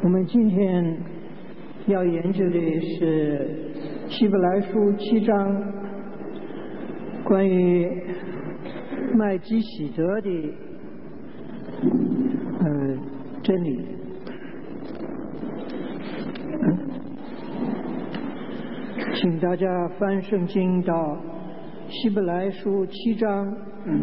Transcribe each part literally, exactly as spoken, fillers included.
我们今天要研究的是希伯来书七章关于麦基洗德的呃真理。请大家翻圣经到希伯来书七章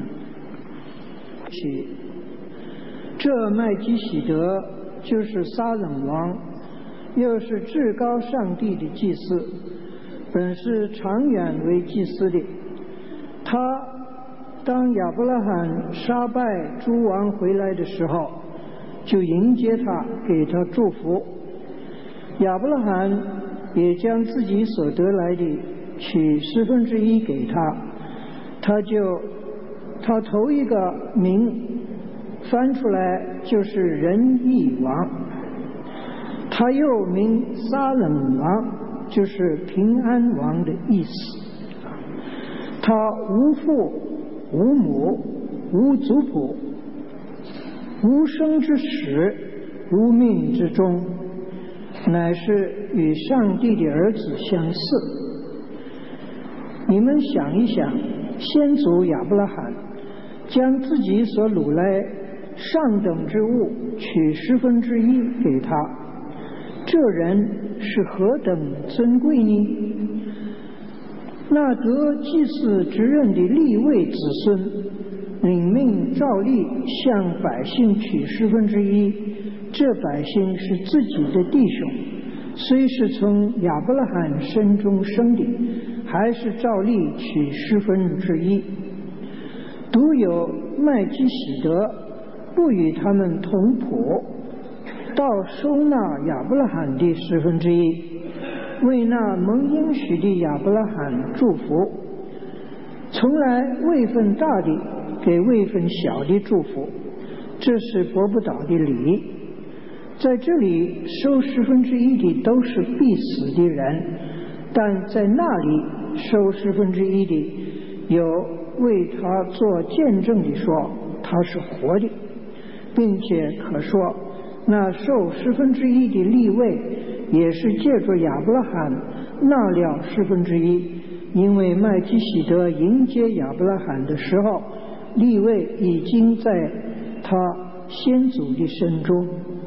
起。这麦基洗德就是撒冷王，又是至高上帝的祭司，本是长远为祭司的。他当亚伯拉罕杀败诸王回来的时候，就迎接他，给他祝福。亚伯拉罕也将自己所得来的取十分之一给他，他就他头一个名翻出来就是仁义王，他又名撒冷王，就是平安王的意思。他无父无母无族谱，无生之始无命之终，乃是与上帝的儿子相似。你们想一想，先祖亚伯拉罕将自己所掳来上等之物取十分之一给他，这人是何等尊贵呢？那得祭司职任的利未子孙领命照例向百姓取十分之一，这百姓是自己的弟兄，虽是从亚伯拉罕身中生的，还是照例取十分之一。独有麦基洗德不与他们同谱，倒收纳亚伯拉罕的十分之一，为那蒙应许的亚伯拉罕祝福，从来位分大的给位分小的祝福，这是驳不倒的理。在这里收十分之一的都是必死的人，但在那里收十分之一的有为他做见证的说他是活的，并且可说那受十分之一的利未也是借着亚伯拉罕纳了十分之一，因为麦基洗德迎接亚伯拉罕的时候，利未已经在他先祖的身中。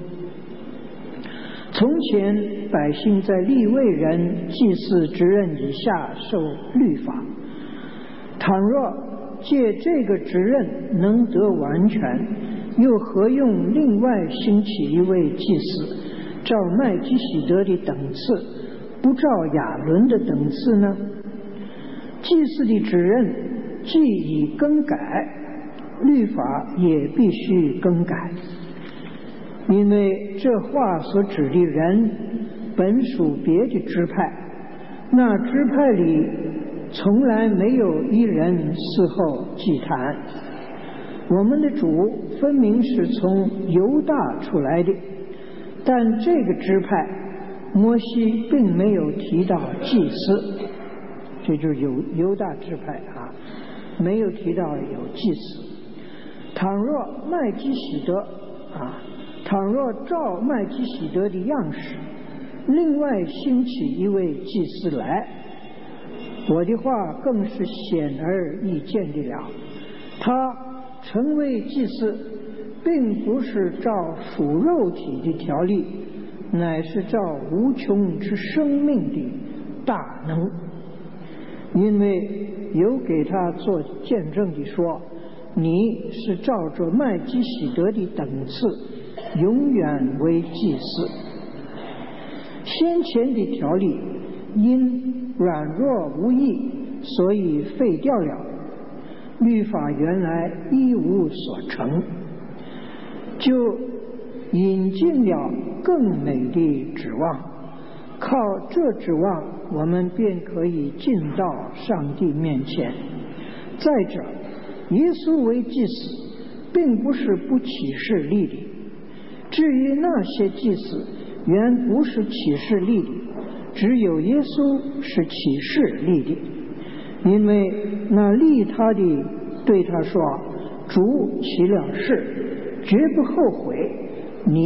从前百姓在利未人祭司职任以下受律法，倘若借这个职任能得完全，又何用另外兴起一位祭司，照麦基洗德的等次，不照亚伦的等次呢？祭司的职任既已更改，律法也必须更改，因为这话所指的人本属别的支派，那支派里从来没有一人伺候祭坛。我们的主分明是从犹大出来的，但这个支派摩西并没有提到祭司，这就是犹犹大支派啊，没有提到有祭司。倘若麦基洗德啊，倘若照麦基洗德的样式，另外兴起一位祭司来，我的话更是显而易见的了。他成为祭司，并不是照属肉体的条例，乃是照无穷之生命的大能。因为有给他做见证的说，你是照着麦基洗德的等次，永远为祭司。先前的条例因软弱无益，所以废掉了。律法原来一无所成，就引进了更美的指望，靠这指望我们便可以进到上帝面前。再者，耶稣为祭司并不是不启示立的，至于那些祭司原不是启示立的，只有耶稣是启示立的。因为那立他的对他说，主起了誓，绝不后悔，你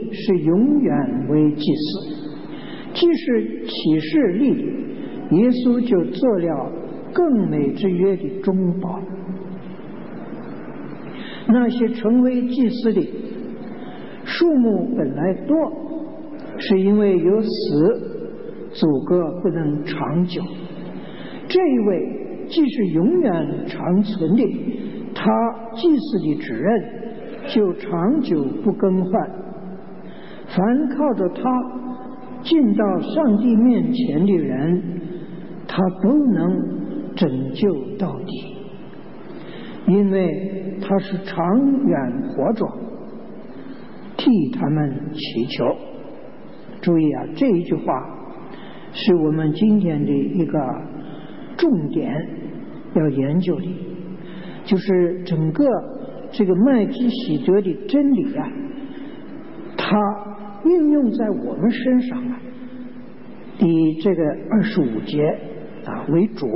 是永远为祭司。既是启示立的，耶稣就做了更美之约的中保。那些成为祭司的数目本来多，是因为有死阻隔不能长久。这一位既是永远长存的，他祭司的职任就长久不更换。凡靠着他进到上帝面前的人，他都能拯救到底，因为他是长远活着，替他们祈求。注意啊，这一句话是我们今天的一个重点要研究的，就是整个这个麦基洗德的真理啊，它应用在我们身上啊，以这个二十五节啊为主，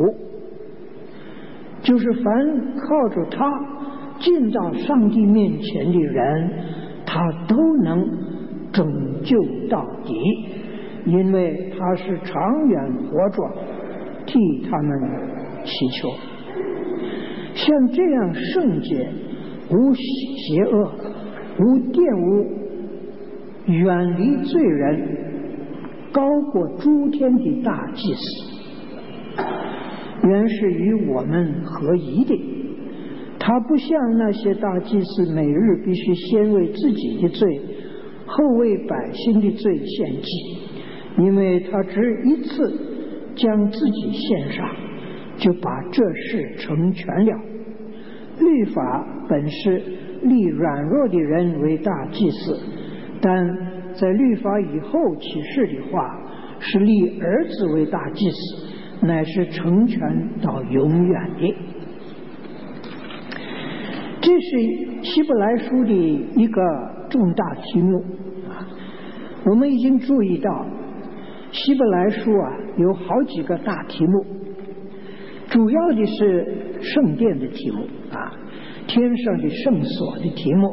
就是凡靠着他进到上帝面前的人，他都能拯救到底，因为他是长远活着，替他们祈求。像这样圣洁、无邪恶、无玷污、远离罪人，高过诸天的大祭司，原是与我们合宜的。他不像那些大祭司每日必须先为自己的罪，后为百姓的罪献祭，因为他只一次将自己献上，就把这事成全了。律法本是立软弱的人为大祭司，但在律法以后启示的话，是立儿子为大祭司，乃是成全到永远的。这是希伯来书的一个重大题目啊。我们已经注意到希伯来书啊有好几个大题目，主要的是圣殿的题目啊，天上的圣所的题目，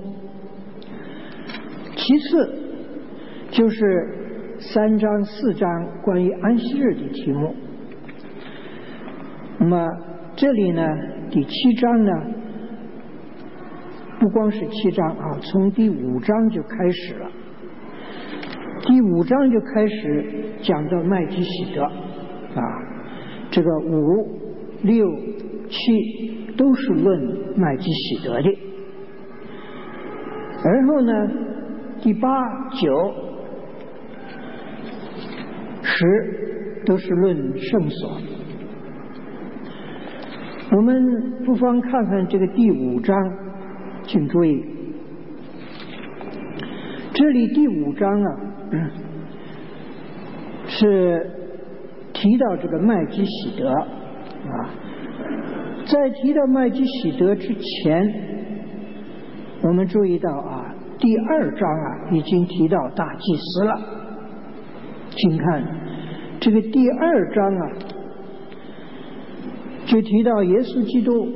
其次就是三章四章关于安息日的题目。那么这里呢，第七章呢，不光是七章啊，从第五章就开始了。第五章就开始讲到麦基洗德啊，这个五、六、七都是论麦基洗德的。然后呢，第八、九、十都是论圣所。我们不妨看看这个第五章，请注意，这里第五章啊，嗯、是提到这个麦基洗德啊。在提到麦基洗德之前，我们注意到啊，第二章啊已经提到大祭司了。请看这个第二章啊，就提到耶稣基督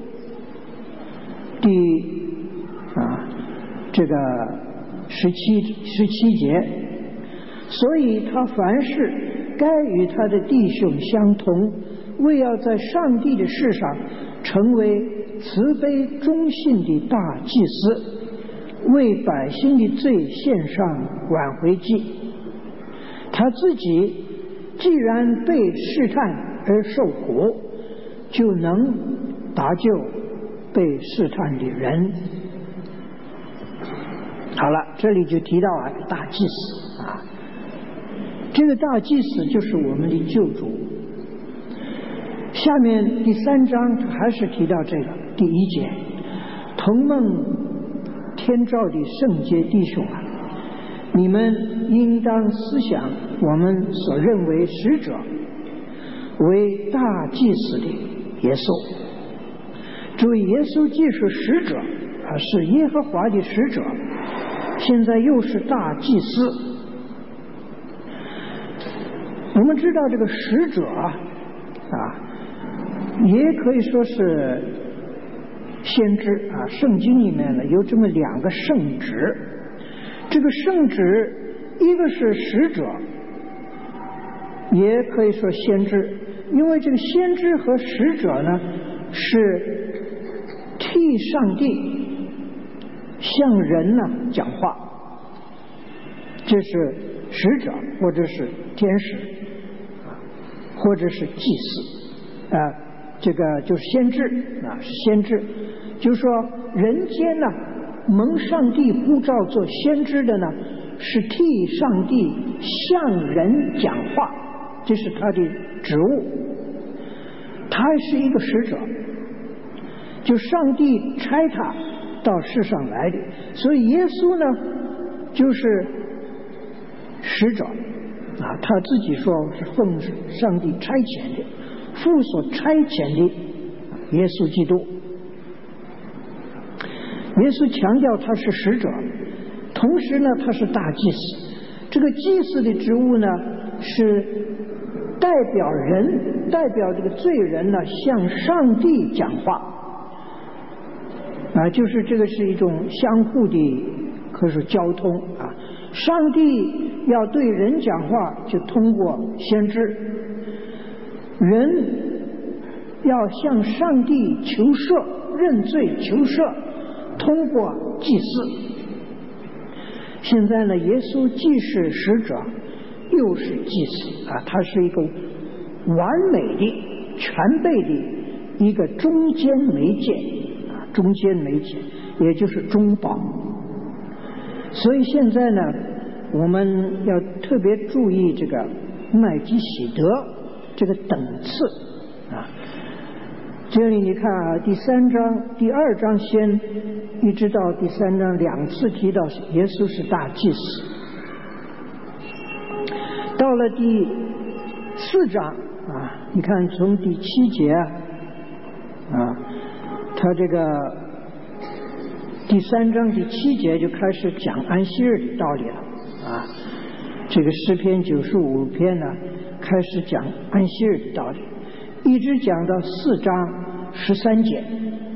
第啊这个十七十七节，所以他凡事该与他的弟兄相同，为要在上帝的事上成为慈悲忠信的大祭司，为百姓的罪献上挽回祭。他自己既然被试探而受苦，就能搭救被试探的人。好了，这里就提到啊，大祭司啊，这个大祭司就是我们的救主。下面第三章还是提到这个第一节，同梦天照的圣洁弟兄啊，你们应当思想我们所认为使者为大祭司的耶稣。注意，耶稣既是使者啊，是耶和华的使者，现在又是大祭司。我们知道这个使者啊，也可以说是先知啊。圣经里面呢有这么两个圣职， 这个圣旨，一个是使者，也可以说先知，因为这个先知和使者呢，是替上帝向人呢讲话，这是使者或者是天使，或者是祭司，啊、呃，这个就是先知啊，是先知，就是说人间呢蒙上帝呼召做先知的呢，是替上帝向人讲话，这是他的职务。他还是一个使者，就上帝差他到世上来的，所以耶稣呢就是使者啊，他自己说是奉上帝差遣的，父所差遣的耶稣基督。耶稣强调他是使者，同时呢他是大祭司。这个祭司的职务呢是代表人，代表这个罪人呢向上帝讲话啊，就是这个是一种相互的，可以说交通啊。上帝要对人讲话，就通过先知；人要向上帝求赦、认罪、求赦，通过祭司。现在呢，耶稣既是使者，又是祭司啊，他是一个完美的、全备的一个中间媒介啊，中间媒介，也就是中保。所以现在呢，我们要特别注意这个麦基洗德这个等次啊。这里你看啊，第三章、第二章先一直到第三章两次提到耶稣是大祭司，到了第四章啊，你看从第七节啊，他这个第三章第七节就开始讲安息日的道理了啊。这个诗篇九十五篇呢，开始讲安息日的道理，一直讲到四章十三节。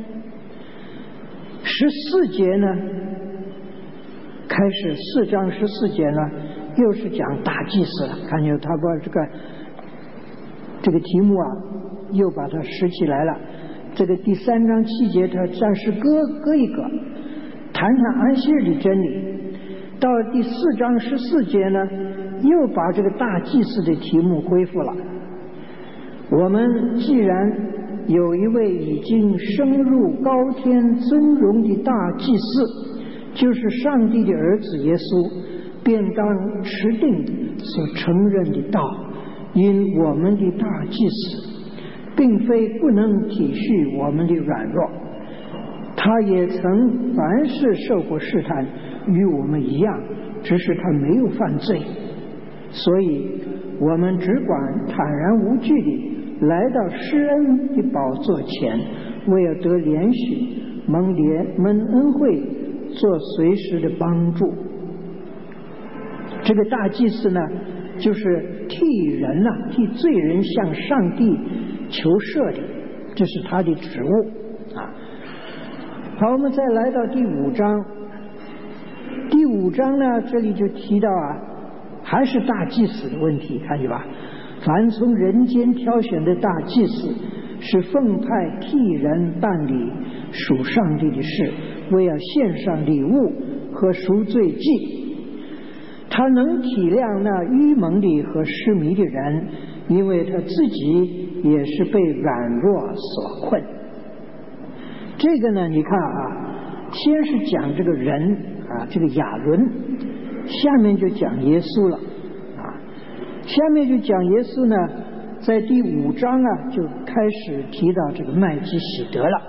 十四节呢，开始四章十四节呢，又是讲大祭司了。看见他把这个这个题目啊，又把它拾起来了。这个第三章七节，他暂时搁搁一搁，谈谈安息日的真理。到第四章十四节呢，又把这个大祭司的题目恢复了。我们既然有一位已经升入高天尊荣的大祭司，就是上帝的儿子耶稣，便当持定所承认的道。因我们的大祭司并非不能体恤我们的软弱，他也曾凡事受过试探，与我们一样，只是他没有犯罪。所以我们只管坦然无惧地来到施恩的宝座前，为要得连续蒙怜蒙恩惠，做随时的帮助。这个大祭司呢，就是替人呐、啊，替罪人向上帝求赦的，这是他的职务啊。好，我们再来到第五章。第五章呢，这里就提到啊，还是大祭司的问题，看见吧？凡从人间挑选的大祭司，是奉派替人办理属上帝的事，为要献上礼物和赎罪祭。他能体谅那愚蒙的和失迷的人，因为他自己也是被软弱所困。这个呢，你看啊，先是讲这个人啊，这个亚伦，下面就讲耶稣了啊。下面就讲耶稣呢，在第五章啊就开始提到这个麦基洗德了。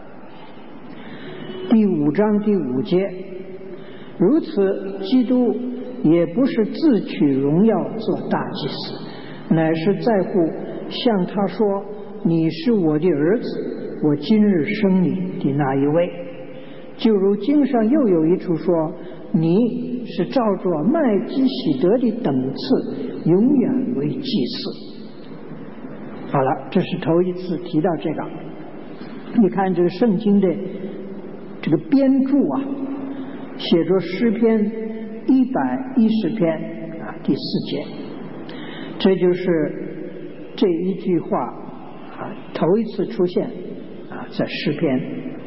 第五章第五节，如此基督也不是自取荣耀做大祭司，乃是在乎向他说：“你是我的儿子，我今日生你的那一位。”就如经上又有一处说：“你是照着麦基洗德的等次，永远为祭司。”好了，这是头一次提到这个。你看这个圣经的这个编著啊，写着诗篇一百一十篇啊第四节，这就是这一句话啊头一次出现啊在诗篇。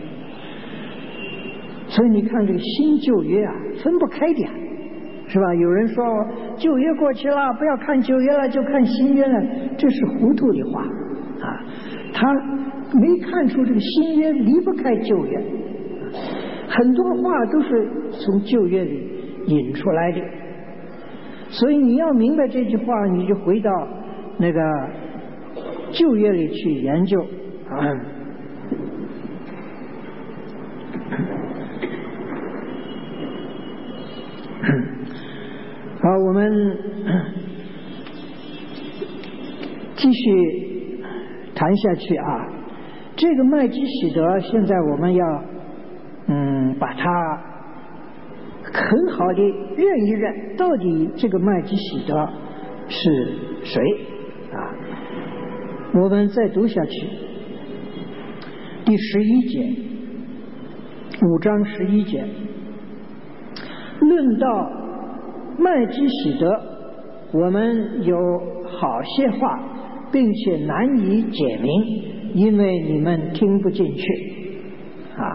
所以你看这个新旧约啊分不开点，是吧？有人说旧约过去了，不要看旧约了，就看新约了，这是糊涂的话啊！他没看出这个新约离不开旧约，很多话都是从旧约里引出来的。所以你要明白这句话，你就回到那个旧约里去研究啊。好，我们继续谈下去啊。这个麦基洗德，现在我们要嗯把它很好的认一认，到底这个麦基洗德是谁啊？我们再读下去，第十一节，五章十一节，论到麦基洗德，我们有好些话，并且难以解明，因为你们听不进去啊！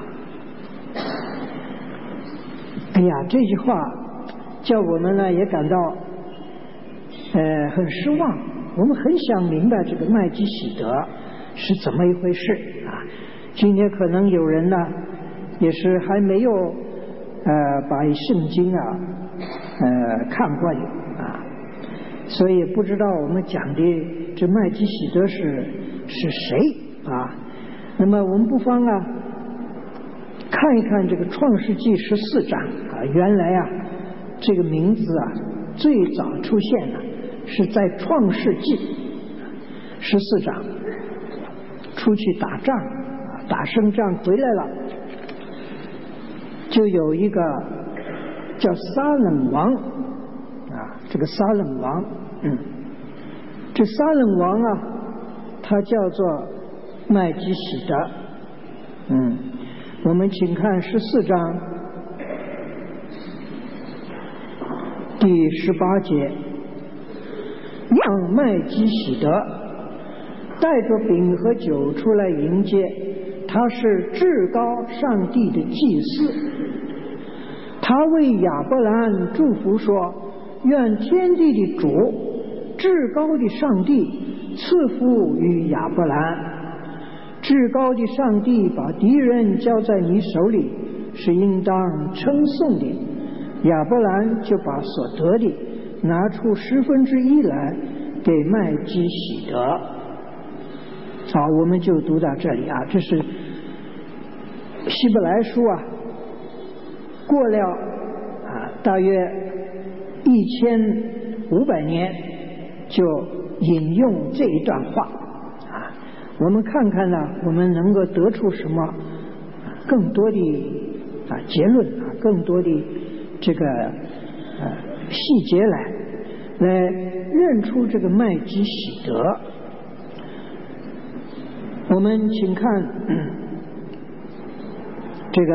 哎呀，这句话叫我们呢也感到呃很失望。我们很想明白这个麦基洗德是怎么一回事啊！今天可能有人呢也是还没有呃把圣经啊呃看过的啊，所以不知道我们讲的这麦基洗德是是谁啊？那么我们不妨啊看一看这个创世纪十四章啊，原来啊这个名字啊最早出现的是在创世纪十四章，出去打仗啊，打胜仗回来了，就有一个叫撒冷王啊，这个撒冷王，嗯，这撒冷王啊，他叫做麦基洗德，嗯，我们请看十四章第十八节，让麦基洗德带着饼和酒出来迎接，他是至高上帝的祭司。他为亚伯兰祝福说：愿天地的主，至高的上帝赐福于亚伯兰。至高的上帝把敌人交在你手里，是应当称颂的。亚伯兰就把所得的拿出十分之一来给麦基洗德。好，我们就读到这里啊，这是希伯来书啊，过了啊大约一千五百年就引用这一段话啊，我们看看呢，我们能够得出什么更多的啊结论啊，更多的这个呃细节来来认出这个麦基洗德。我们请看、嗯、这个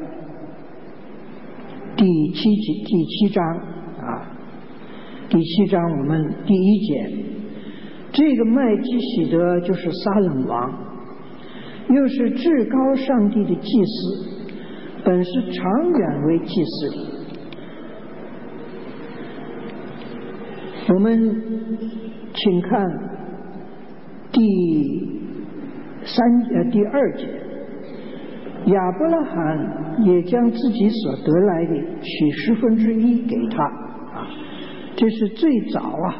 第七集第七章啊，第七章我们第一节，这个麦基洗德就是撒冷王，又是至高上帝的祭司，本是长远为祭司的。我们请看第三呃第二节，亚伯拉罕也将自己所得来的取十分之一给他啊，这是最早啊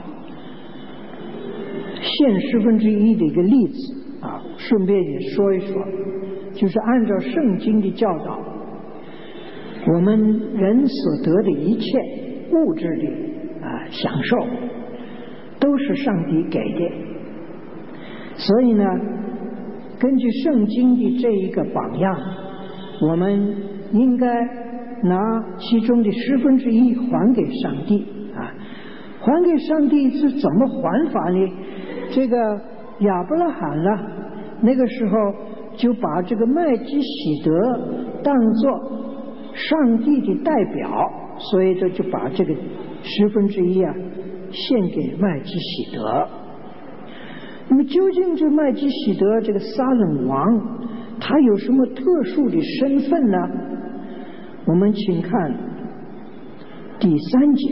献十分之一的一个例子啊。顺便也说一说，就是按照圣经的教导，我们人所得的一切物质的啊享受都是上帝给的，所以呢根据圣经的这一个榜样，我们应该拿其中的十分之一还给上帝啊。还给上帝是怎么还法呢？这个亚伯拉罕呢，那个时候就把这个麦基洗德当作上帝的代表所以这就把这个十分之一啊献给麦基洗德。那么究竟这麦基洗德这个撒冷王他有什么特殊的身份呢？我们请看第三节，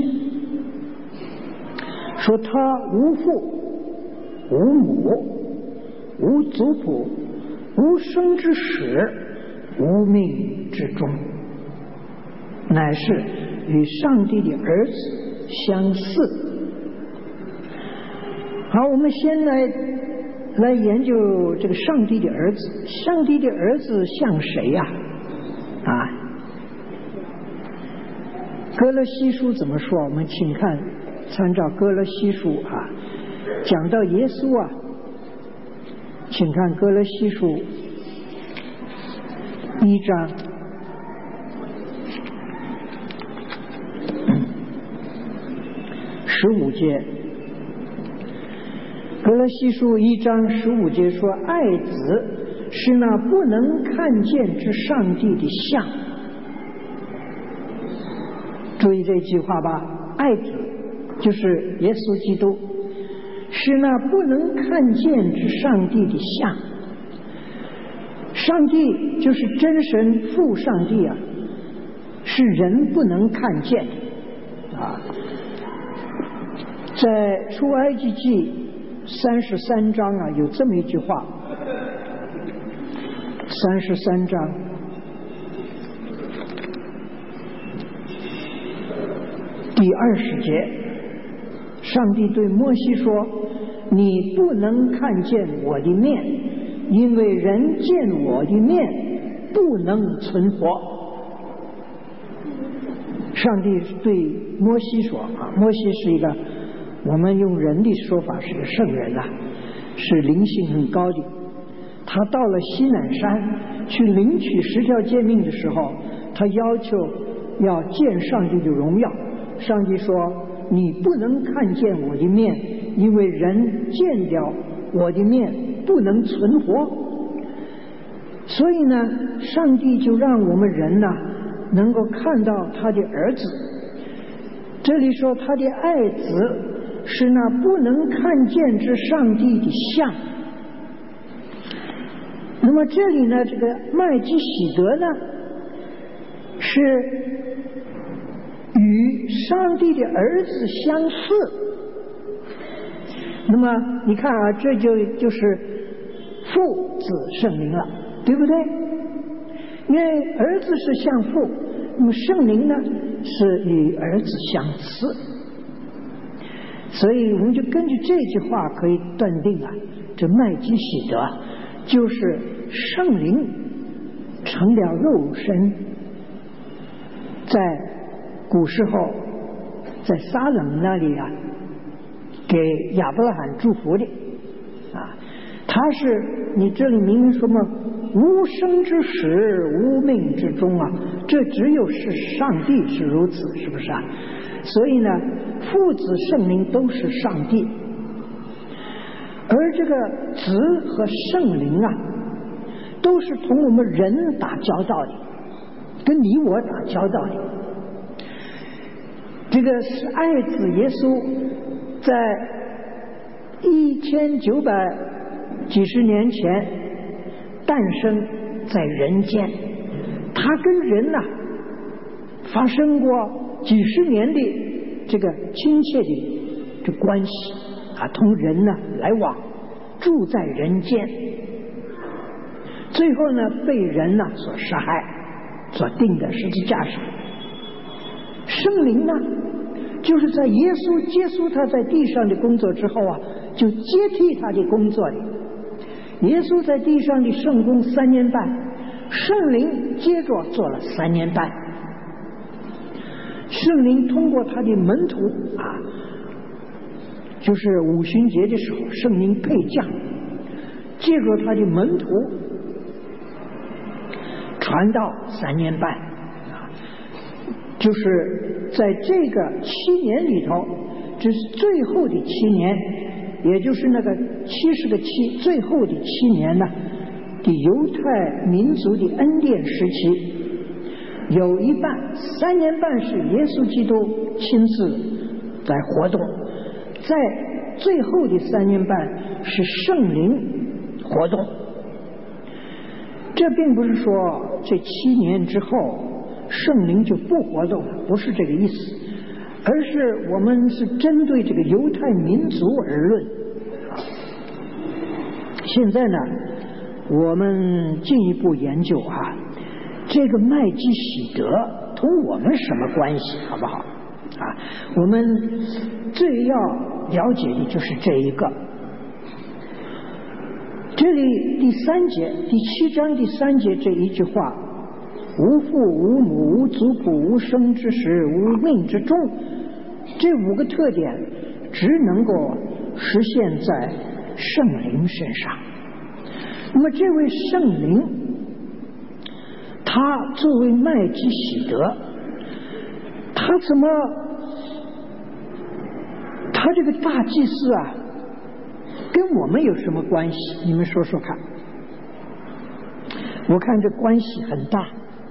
说他无父无母无族谱无生之始无命之终，乃是与上帝的儿子相似。好，我们先来来研究这个上帝的儿子。上帝的儿子像谁呀？啊，哥勒西书怎么说？我们请看，参照哥勒西书啊，讲到耶稣啊，请看哥勒西书一章十五节。哥勒西书一章十五节说，爱子是那不能看见之上帝的像。注意这句话吧，爱子就是耶稣基督，是那不能看见之上帝的像。上帝就是真神父上帝啊，是人不能看见的啊。在出埃及记三十三章啊，有这么一句话，三十三章第二十节，上帝对摩西说：“你不能看见我的面，因为人见我的面不能存活。”上帝对摩西说啊，摩西是一个，我们用人的说法是个圣人啊，是灵性很高的。他到了西乃山去领取十条诫命的时候，他要求要见上帝的荣耀。上帝说：“你不能看见我的面，因为人见掉我的面不能存活。”所以呢，上帝就让我们人呢、啊、能够看到他的儿子。这里说他的爱子是那不能看见之上帝的像。那么这里呢，这个麦基洗德呢，是与上帝的儿子相似。那么你看啊，这就就是父子圣灵了，对不对？因为儿子是像父，那么圣灵呢是与儿子相似。所以我们就根据这句话可以断定啊，这麦基洗德就是圣灵成了肉身，在古时候在撒冷那里啊，给亚伯拉罕祝福的啊。他是你这里明明说嘛，无生之始，无命之终啊，这只有是上帝是如此，是不是啊？所以呢，父子圣灵都是上帝，而这个子和圣灵啊，都是同我们人打交道的，跟你我打交道的。这个是爱子耶稣在一千九百几十年前诞生在人间，他跟人呐、啊、发生过几十年的这个亲切的这关系啊，同人呢来往，住在人间，最后呢被人呢所杀害，所钉在十字架上。圣灵呢，就是在耶稣结束他在地上的工作之后啊，就接替他的工作的。耶稣在地上的圣工三年半，圣灵接着做了三年半。圣灵通过他的门徒啊，就是五旬节的时候，圣灵配降，借着他的门徒传道三年半啊，就是在这个七年里头，这是最后的七年，也就是那个七十个七最后的七年呢的犹太民族的恩典时期。 有一半三年半是耶稣基督亲自在活动，在最后的三年半是圣灵活动。这并不是说这七年之后圣灵就不活动了，不是这个意思，而是我们是针对这个犹太民族而论。现在呢，我们进一步研究啊，这个麦基洗德同我们什么关系，好不好？啊，我们最要了解的就是这一个。这里第三节，第七章第三节这一句话，无父无母无族谱无生之时无命之中，这五个特点只能够实现在圣灵身上。那么这位圣灵，他作为麦基洗德，他怎么他这个大祭司啊跟我们有什么关系？你们说说看。我看这关系很大，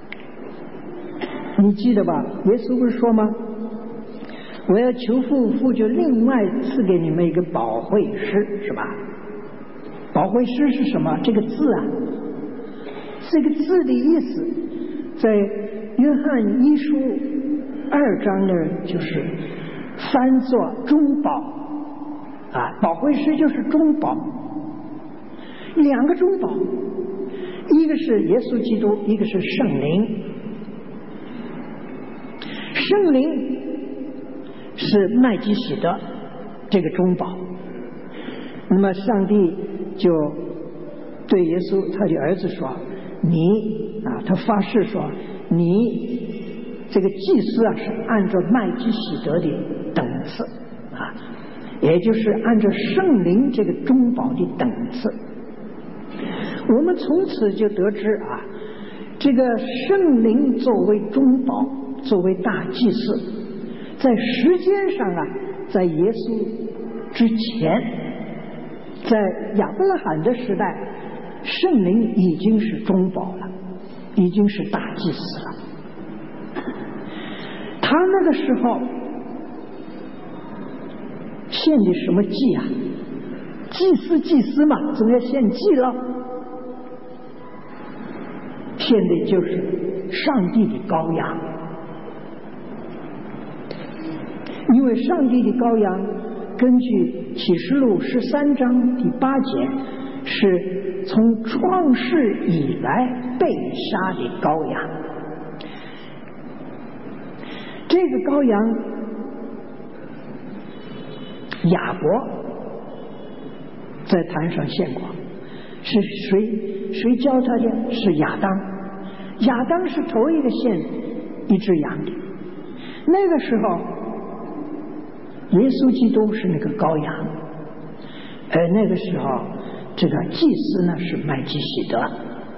你记得吧？耶稣不是说吗？我要求父，父就另外赐给你们一个保惠师，是吧？保惠师是什么？这个字啊，这个字的意思在约翰一书二章呢，就是翻作中保啊，保惠师就是中保，两个中保，一个是耶稣基督，一个是圣灵。圣灵是麦基洗德这个中保，那么上帝就对耶稣他的儿子说，你啊，他发誓说，你这个祭司啊是按照麦基洗德的等次啊，也就是按照圣灵这个中保的等次。我们从此就得知啊，这个圣灵作为中保，作为大祭司，在时间上啊，在耶稣之前，在亚伯拉罕的时代，圣灵已经是中保了，已经是大祭司了。他那个时候献的什么祭啊？祭司祭司嘛，总要献祭了。献的就是上帝的羔羊，因为上帝的羔羊根据启示录十三章第八节，是从创世以来被杀的羔羊。这个羔羊亚伯在坛上献过，是谁谁教他的？是亚当。亚当是头一个献一只羊的，那个时候耶稣基督是那个羔羊，而那个时候这个祭司呢是麦基洗德，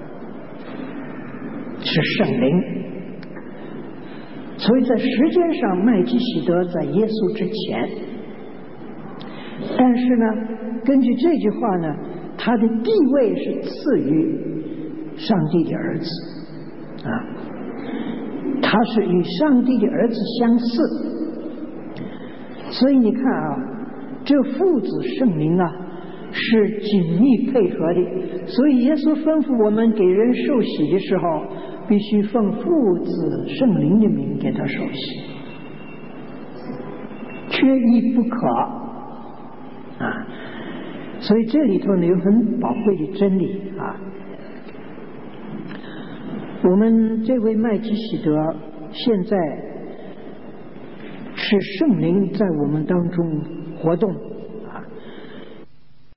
是圣灵。所以在时间上麦基洗德在耶稣之前，但是呢根据这句话呢，他的地位是次于上帝的儿子啊，他是与上帝的儿子相似。所以你看啊，这父子圣灵啊是紧密配合的。所以耶稣吩咐我们给人受洗的时候，必须奉父子圣灵的名给他受洗，缺一不可啊。所以这里头呢有很宝贵的真理啊。我们这位麦基洗德现在是圣灵在我们当中活动，